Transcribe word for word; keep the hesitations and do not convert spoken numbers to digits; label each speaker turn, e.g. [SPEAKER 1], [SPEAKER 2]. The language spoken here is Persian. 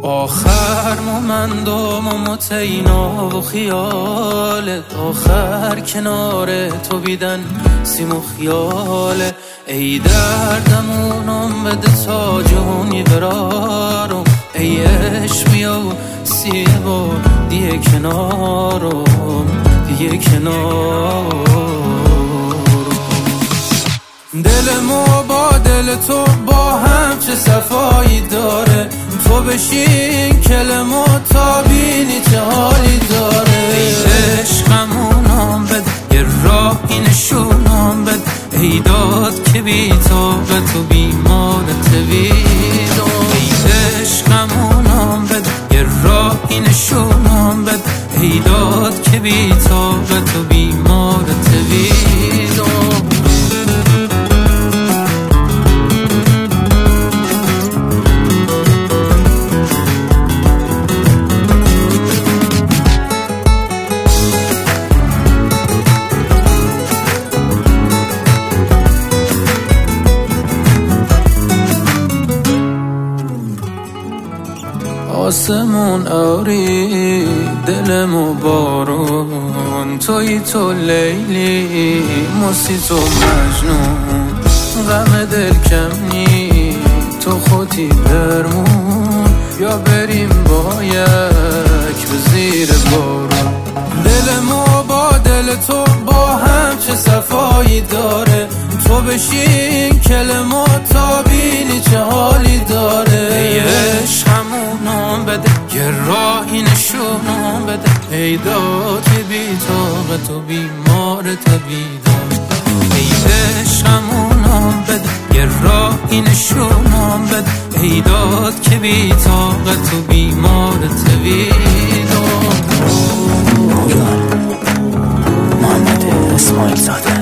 [SPEAKER 1] آخر مومندم و متینا و خیالت، آخر کنار تو بیدن سیم و خیاله. ای دردمونم بده تا جونی برارم، ای عشقی و سی بار دیگه کنارم، دیگه کنارم. دل ما با دل تو با هم چه صفایی داره، تو بشین کلمه تا بینی چه حالی داره. ای عشقمونم بده یه راهی نشونم بده، ای داد که بی تو به تو بیمارت ویدم. ای عشقمونم بده یه راهی نشونم بده، ای داد که بی تو به تو بیمارت ویدم. آسمون آری دلمو بارون، توی تو لیلی موسی تو مجنون. غم دل کم نی تو خودی برمون، یا بریم با یک به زیر بارون. دلمو با دل تو با هم چه صفایی داره، تو بشین کلمه تا بینی چه حالی داره. ای عشقمونم بده یه راهی نشونم بده، ای داد که بی طاقه تو بیمارت ویدم. ای عشقمونم بده یه راهی نشونم بده، ای داد که بی طاقه تو بیمارت ویدم.
[SPEAKER 2] محمد اسماعیل زاده.